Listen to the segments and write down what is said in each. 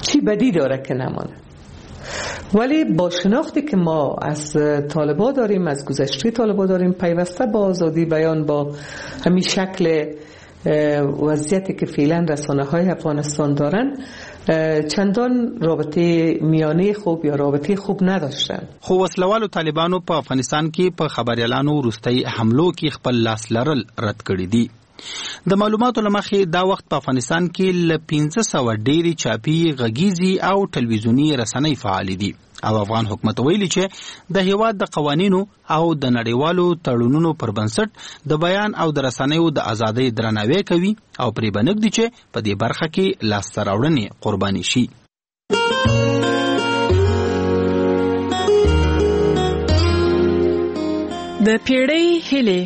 چی بدی داره که نمانه. ولی با شناختی که ما از طالبان داریم، از گذشته طالبان داریم، پیوسته با آزادی بیان، با همین شکل وضعیتی که فعلا رسانه‌های افغانستان دارن، چندان رابطه میانه خوب یا رابطه خوب نداشتن. خو وسلوالو طالبانو په افغانستان کې په خبريالانو وروستي حملو کې خپل لاس لرل رد کړی دي. د معلوماتو لمخې دا وخت په افغانستان کې ل 1500 ډېری چاپي غږیزي او ټلویزیونی رسنۍ فعال دي او افغان حکومت ویلي چې د هیواد د قوانینو او د نړیوالو تړونونو پر بنسټ د بیان او د رسنیو د ازادۍ درناوی کوي او پرې بنګ دي چې په دې برخه کې لاسته راوړنې قرباني شي. د پیړۍ هیلې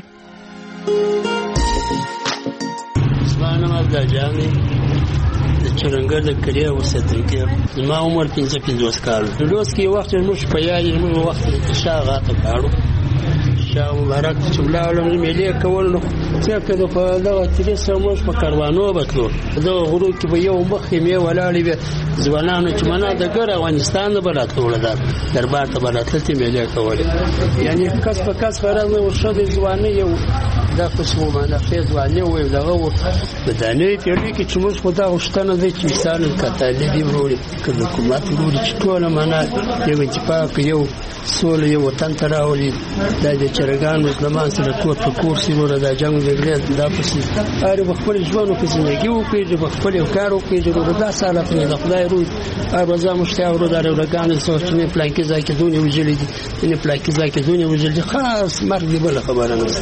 د جامې د چرنګر د کلیه اوسېدونکی زما عمر 55 کال د لوس کې وخت موږ په یاد موږ وخت شاغه ته کاړو شاه مبارک چې ولاړم ملي کول نو څنګه د په دغه تریسه موږ په کاروانو بتلو د غرو کې به یو مخ می ولاړې به ځوانانو چې منا د ګر افغانستان نه بلاتول ده دربار ته بلاتلتي ملي کول یعنی کس په کس فرض ورشو د ځواني یو دا قسمه معنا فیض وانه وي دغه و بدانې پیړۍ کې چې موږ خدا غشتنه دي چې مثال کتلې دی وروړي کله حکومت وروړي چې ټول معنا یو اتفاق یو سول یو وطن تراولي د چرګان مسلمان سره کور په کور سی ور د جنگ جګړه دا پسې هر خپل ژوند په زندګي او په خپل کار او په دا ساله په خدای روي ارزه مشتاق ورو د ورګان سوچنه پلانکی ځکه دونی وجلې دي نه پلانکی ځکه دونی وجلې خاص مرګ دی بل خبره نه.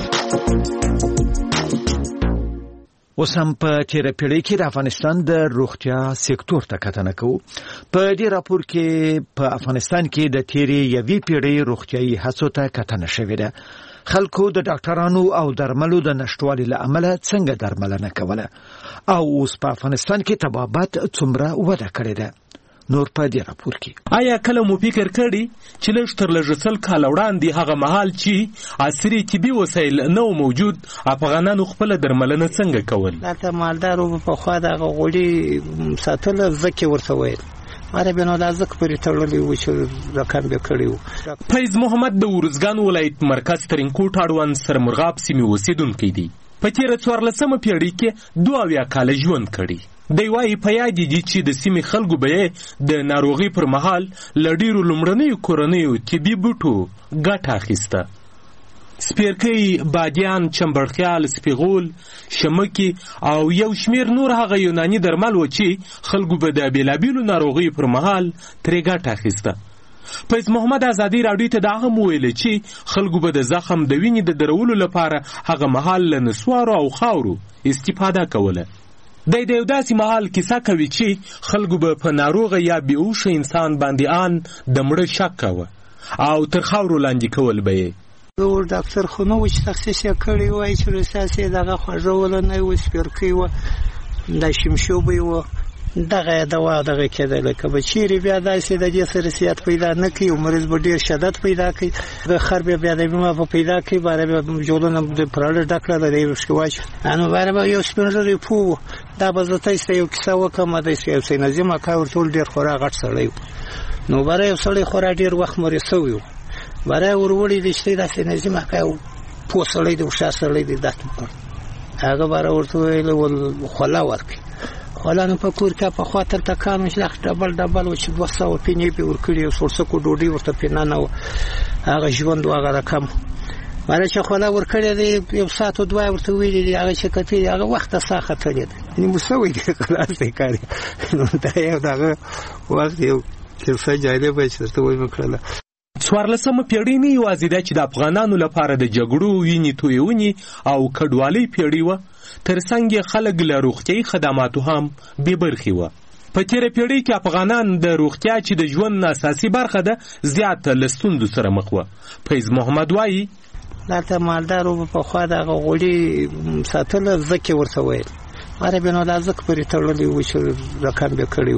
اوس هم په تیره پیړۍ کې د افغانستان د روغتیا سکتور ته کتنه کوو. په دې راپور کې په افغانستان کې د تیرې یوې پیړۍ روغتیایي هڅو ته کتنه شوې ده. خلکو د ډاکټرانو او درملو د نشټوالي له امله څنګه درملنه کوله او اوس په افغانستان کې طبابت څومره وده کړې ده. نور په دې راپور کې آیا کله مو فکر کړی چې لږ تر لږه سل کاله وړاندې هغه مهال چې عصري طبي وسایل نو موجود افغانانو خپل درملنه څنګه کول؟ دا مالدارو په خوا د غوړي ساتل زکه ورته ویل ماره بنو لازم پرې تړلې و چې رقم به کړیو. فیض محمد د ورزګان ولایت مرکز ترینکوټ اړوند سرمرغاب سیمې اوسیدونکی دی. په تیره 14مه پیړۍ کې 22 کاله ژوند کړی. دی وايي په یاد دي چې د سیمې خلکو به د ناروغي پر مهال لډیرو لومړنیو کورنیو طبي بوټو ګټه اخیسته. سپیرکۍ، بادیان، چمبړخیال، سپیغول، شمکي او یو شمیر نور هغه یوناني درمل و چې خلکو به د بیلابیلو ناروغي پر مهال ترې ګټه اخیسته. فیض محمد ازادي راډیو ته دا هم ویل چې خلکو به د زخم د وینې د درولو لپاره هغه مهال له نسوارو او خاورو استفاده کوله. د یو داسې مهال کیسه کوي چې خلکو به په ناروغه یا بیهوشه انسان باندې آن د مړه شک کوه او تر خاورو لاندې کول به یې. یو ډاکټر خو نو چې تخصیص یې کړی وای چې رساسې دغه خوږول نه و سپیرکۍ و د شمشوبې و دغه دوا دغه کېدل که به چیرې بیا داسې د دې سره سیات پیدا نه کوي او مریض به ډېر شدت پیدا کوي د خر بیا د بیمه په پیدا کوي باره بیا جوړونه د پراله ډکړه د دې وشکواچ انو باره به یو سپینځري پو دا به زه تاسو یو کیسه وکم د سیاسي نظم کا ورټول ډېر خورا غټ سړی نو باره یو سړی خورا ډېر وخت مریض شوی باره ورولې د شته داسې نظم کا پو سړی د وشا سړی د دات هغه باره ورته ویل ول خلا ورکي ولانه په کور کې په خاطر تکانو شلخ ډبل و چې 200 پینې په ورکړي سورسکو ډوډۍ ورته پینا نه هغه ژوند هغه رقم مله چې خلا ورکړي دی یو ساعت او دوه ورته ویلي هغه چې کته هغه وخت ساخه تلید نو مسوي کې خلاص دی کاری نو دا یو دغه وخت یو څه جالبه چې ته وایې مکړه. 14مه پیړۍ نه یوازې ده چې د افغانانو لپاره د جګړو وینې تویونې او کډوالۍ پیړۍ وه، ترڅنګ یې خلک له روغتیایي خدماتو هم بې برخې وه. په تېره پیړۍ کې افغانان د روغتیا چې د ژوند اساسي برخه ده زیاته له ستونزو سره مخ وه. فیض محمد وایي دلته مالدارو په خوا دغه غوړي ساتل زکه ورته ویل ماره بنو لازم پرې تړلې و چې رقم به کړیو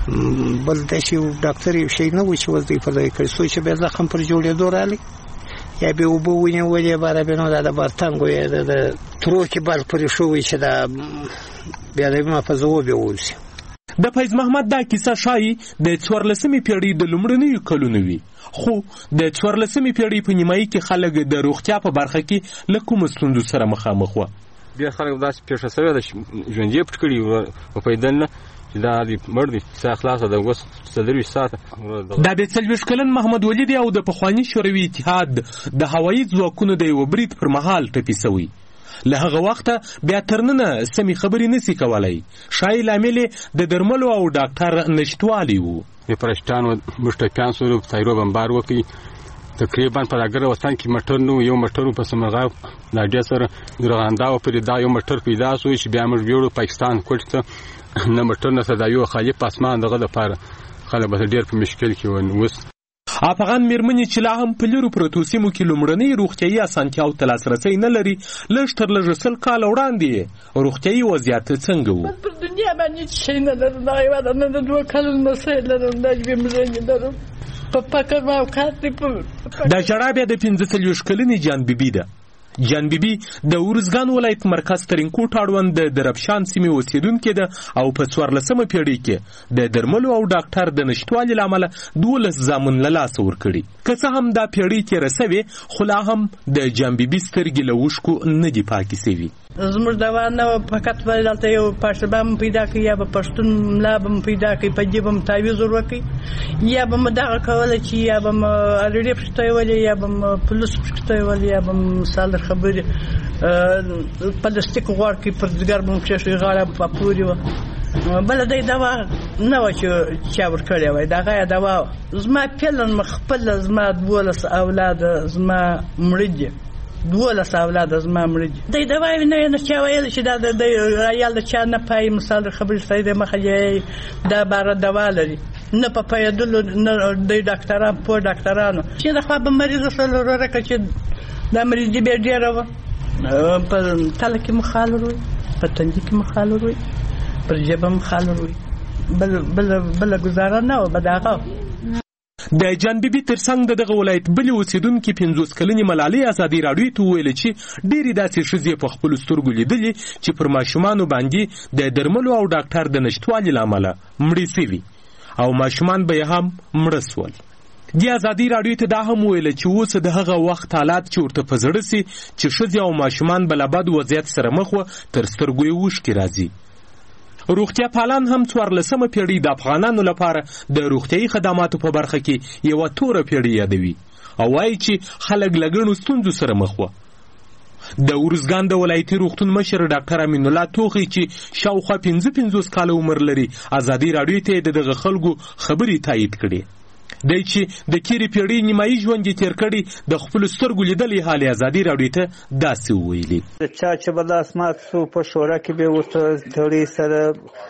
بل د شي ډاکټر یې شي نه و چې وظیفه لري کړی سوچ به زخم پر جوړېدو رالی یا به وبوینه ولې باره بنو د برتنګو یا د تروکي بل پرې شو چې دا بیا له ما په زو به ولسی. د فیض محمد دا کیسه ښایي د 14مې پیړۍ د لومړنیو کلونو وي، خو د 14مې پیړۍ په نیمایي کې خلک د روغتیا په برخه کې له کومو ستونزو سره مخامخ وه. ډېر خلک داسې پېښه سوې ده چې ژوند یې پټ کړي وپوهېدل نه چې دا دې مړ دي، ساه خلاصه ده اوس 24 ساعته. دا د 40 کلن محمد ولی دی او د پخواني شوروي اتحاد د هوایي ځواکونو د یوه برید پر مهال ټپي سوی. له هغه وخته بیا تر ننه سمې خبرې نسی کولی. ښایي لامل د درملو او ډاکټر نشتوالی و. پرشتانو موږ ټپیان سولو په طیارو بمبار وکړي. تقریبا په راګره وطن کې موټر نو یو موټر په سمرغاب لاډیا سره ګرغاندا او پر دا یو موټر پیدا شو چې بیا موږ ویړو پاکستان کوټ ته نه موټر نه صدا یو خالي پاسمان دغه لپاره خلک به ډېر په مشکل کې ون. اوس افغان میرمنې چې لا هم په لیرو پرتو سیمو کې لومړنۍ روغتیایي اسانتیاو ته لاسرسی نه لري، لږ تر لږه 100 کاله وړاندې روغتیایي وضعیت څنګه و؟ پر دنیا باندې هېڅ شی نه لرم، دا هېواد نه د 2 کلونو مسایل لرم، دا بیمرنې لرم په فقر موقعات دی. دا ژړا بیا د 45 کلنې جان بیبي ده. جان بیبي د ارزګان ولایت مرکز ترینکوټ اړوند د دربشان سیمې اوسېدونکې ده او په 14مه پیړۍ کې د درملو او ډاکټر د نشتوالي له امله 12 زامن له لاسه ورکړي. که څه هم دا پیړۍ تېره سوې، خو لا هم د جان بیبي سترګې له اوښکو نه دي پاکې سوي. زموږ دوا نه وه، فقط به دلته یو پاشبه م پیدا کړي یا به پښتون ملا به م پیدا کړي، په دې به م تعویض ور وکړي، یا به م دغه کوله چې یا به م الریډي پکې تویولې، یا به م پلوس پکې تویولې، یا به م مثال خبرې پلاستیک غوړ کړي پر ځګر به م کېښوي، غاړه په پورې وه. بله دی دوا نه وه چې چا ورکړې وای، دغه یې دوا وه. زما پلن م خپله زما 12 اولاده زما مړه دي، 12 اولاده زما مړه دي. دی دوا یې نه چا ویل چې دا د عیال د چا نه پای مثال خبرې سړی د مخه یې دا باره دوا لري، نه په پایدلو نه د ډاکټران په ډاکټرانو چې د خوا به مریض سره ورکه چې دا مریض دی بیا ډېره وه، په تله کې مخالر وي، په تندي کې مخالر وي، پر جبه مخالر وي، بله ګزاره نه وه، به دغه د جان بیبي ترڅنګ د دغه ولایت بلې اوسېدونکې 50 کلنې ملالۍ ازادي راډیو ته وویل چې ډېرې داسې ښځې په خپلو سترګو لیدلي چې پر ماشومانو باندې د درملو او ډاکټر د نشتوالي له امله مړې سوي او ماشومان به یې هم مړه سول. دې ازادي راډیو ته دا هم وویل چې اوس د هغه وخت حالات چې ورته په زړه سي چې ښځې او ماشومان به له بد وضعیت سره مخ وه، تر سترګو یې اوښکې راځي. روغتیا پالان هم 14مه پیړۍ د افغانانو لپاره د روغتیایي خدماتو په برخه کې یوه توره پیړۍ یادوي او وایي چې خلک له ګڼو ستونزو سره مخ وه. د ارزګان د ولایتي روغتون مشر ډاکټر امین الله توخی چې شاوخوا 55 کاله عمر لري، ازادي راډیو ته د دغه خلکو خبرې تایید کړي. دی چې د تېرې پیړۍ نیمایي ژوند یې تېر کړی، د خپلو سترګو لیدلې حال یې ازادي راډیو ته داسې وویلي. چا چې به لاس مات شو په شورا کې به ورته تړی سره،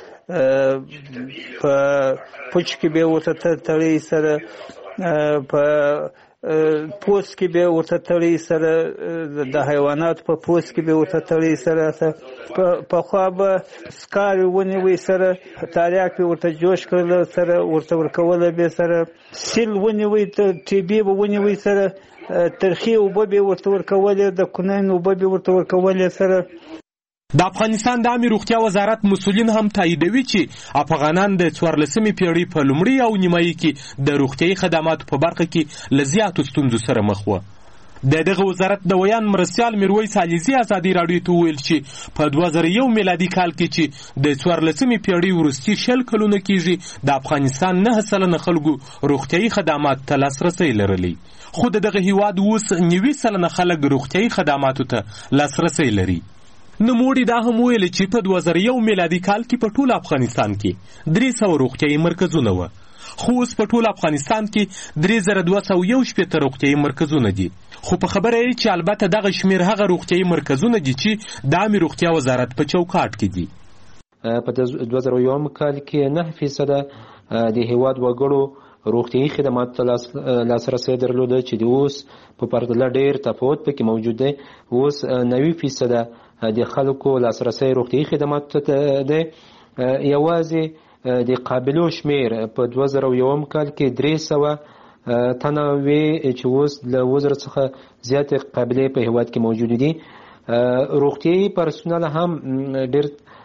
په پوچ کې به ورته تړی سره، په پوست کې به ورته تړی سره، د حیوانات په پوست کې به ورته تړی سره، په خوا به سکارې ونیوي سره، تاریاک به ورته جوش کړل سره، ورته ورکوله به سره، سیل ونیوي، ټي بي به ونیوي سره، ترخی اوبه به ورته ورکولې، د کونین اوبه به ورته ورکولې سره. د افغانستان د عامې روغتیا وزارت مسؤلین هم تاییدوي چې افغانان د 14مې پیړۍ په لومړي او نیمایي کې د روغتیایي خدماتو په برخه کې له زیاتو ستونزو سره مخ وه. د دغه وزارت د ویان مرستیال میرویس علیزي ازادي راډیو ته وویل چې په 2001 میلادي کال کې چې د 14مې پیړۍ وروستي 20 کلونه کېږي، د افغانستان 9% خلکو روغتیایي خدمات ته لاسرسی لرلی، خو د دغه هیواد اوس 90% خلک روغتیایي خدماتو ته لاسرسی لري. نوموړي دا هم ویل چې په 2001 میلادي کال کې په ټول افغانستان کې 300 روغتیایي مرکزونه وه، خو اوس په ټول افغانستان کې 3211 روغتیایي مرکزونه دي. خو په خبره یې چې البته دغه شمیر هغه روغتیایي مرکزونه دي چې د عامې روغتیا وزارت په چوکاټ کې دي. په 2001 کال کې 9% د هیواد وګړو روغتیایي خدماتو ته لاسرسی درلوده چې د اوس په پرتله ډېر تفاوت پکې موجود دی. اوس 90% د خلکو لاسرسی روغتیایي خدماتو ته دی. یوازې د قابلو شمیر په 2001 کال کې 300 تنه وي چې اوس له 1000 څخه زیاتې قابلې په هیواد کې موجود دي. روغتیايي پرسونل هم ډېر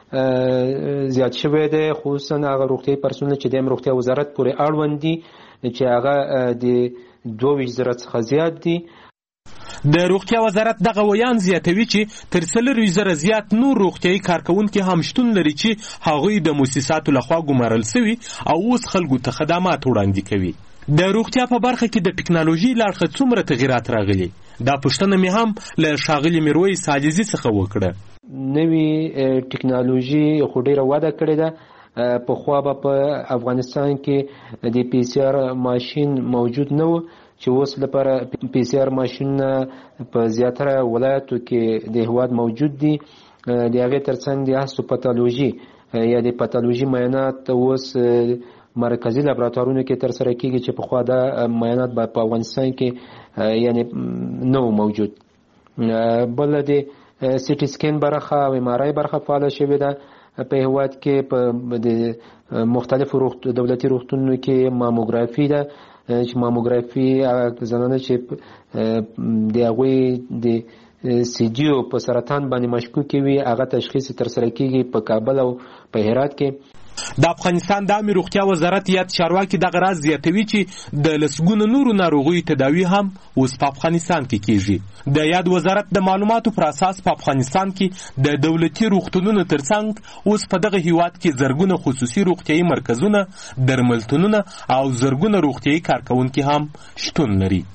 زیات شوی دی، خصوصا هغه روغتیايي پرسونل چې د روغتیا وزارت پورې اړوند دي چې هغه د 22,000 څخه زیات دي. د روغتیا وزارت دغه ویان زیاتوي چې تر 4,000 زیات نور روغتیايي کارکونکي هم شتون لري چې هغوی د مؤسساتو لخوا ګمارل شوي او اوس خلکو ته خدمات وړاندې کوي. د روغتیا په برخه کې د ټکنالوژي له اړخه څومره تغیرات راغلي؟ دا پوښتنه مې هم له ښاغلي میرویس عاجزي څخه وکړه. نوې ټکنالوژي خو ډېره وده کړې ده. پخوا به په افغانستان کې د PCR ماشین موجود نه و چې اوس لپاره PCR ماشینونه په زیاتره ولایتو کې د هېواد موجود دي. د هغې ترڅنګ د هستوپاتالوژي یا د پاتالوژي معاینات اوس مرکزي لابراتوارونو کې ترسره کیږي چې پخوا دا معاینات په افغانستان کې یعنی نه موجود. بل د سی ټي سکین برخه او MRI برخه فعاله شوې ده په هېواد کې. په د مختلفو دولتي روغتونونو کې ماموګرافي ده چې ماموګرافي زنانه چې د هغوی د CGO په سرطان باندې مشکوکې وي هغه تشخیص ترسره کیږي په کابل او په هرات کې. د افغانستان د عامې روغتیا وزارت یاد چارواکي دغه راز زیاتوي چې د لسګونو نورو ناروغیو تداوي هم اوس په افغانستان کې کیږي. د یاد وزارت د معلوماتو پر اساس په افغانستان کې د دولتي روغتونونو ترڅنګ اوس په دغه هیواد کې زرګونه خصوصي روغتیايي مرکزونه، درملتونونه او زرګونه روغتیايي کارکونکي هم شتون لري.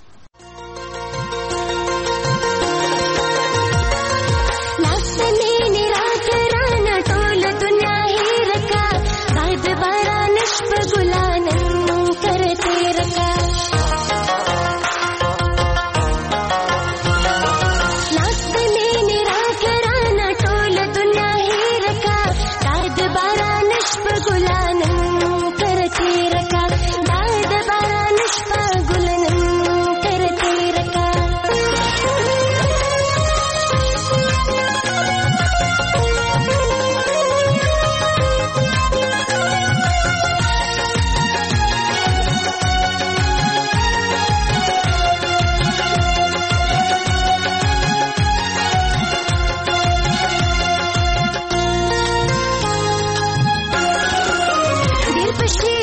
Push